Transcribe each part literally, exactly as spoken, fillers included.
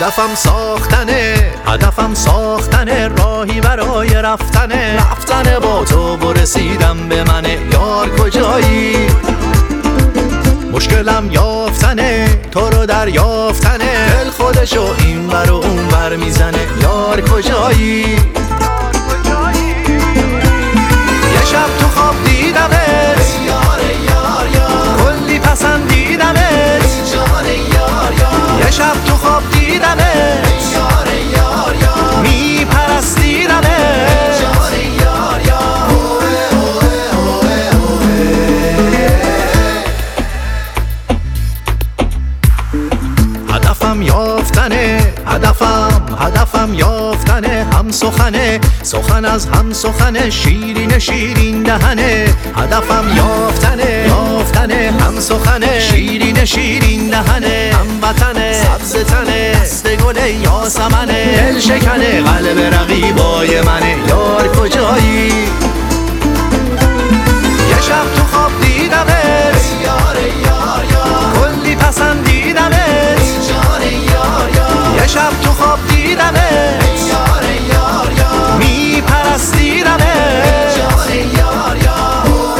هدفم ساختنه، هدفم ساختنه، راهی برای رفتنه، رفتنه با تو و رسیدم به منه. یار کجایی؟ مشکلم یافتنه، تو رو دریافتنه، دل خودشو این ور و اون ور میزنه. یار کجایی؟ یه شب تو خواب دیدمت، یار یار یار، کلی پسندیدمت، جان یار یار. یه شب تو خواب دیدمت، یار یار یار، میپرستیدمت، جان یار یار. هدفم یافتنه، هدفم هدفم یافتنه، هم سخنه، سخن از هم سخنه، شیرین شیرین دهنه. هدفم یافتنه، یافتنه، هم سخنه، شیرین شیرین دهنه، هم وطنه، سبز تنه، دست گل یاسمنه، دل شکنه، قلب رقیبای منه. یار کجایی؟ یه شب تو خواب دیدمت، یار یار یار، کلی پسندیدمت، جان یار یار. یه شب تو خواب دیدمت، یار یار یار، میپرستیدمت، جان یار یار.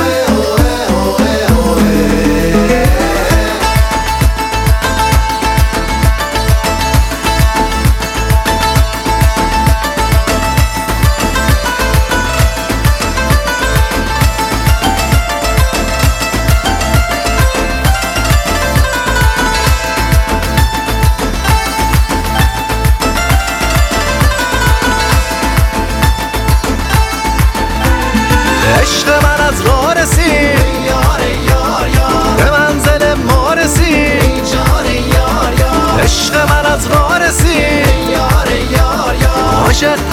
عشق من از راه رسید، یار یار یار، به منزل ما رسید، جان یار یار. عشق من از راه رسید، یار یار یار، عاشق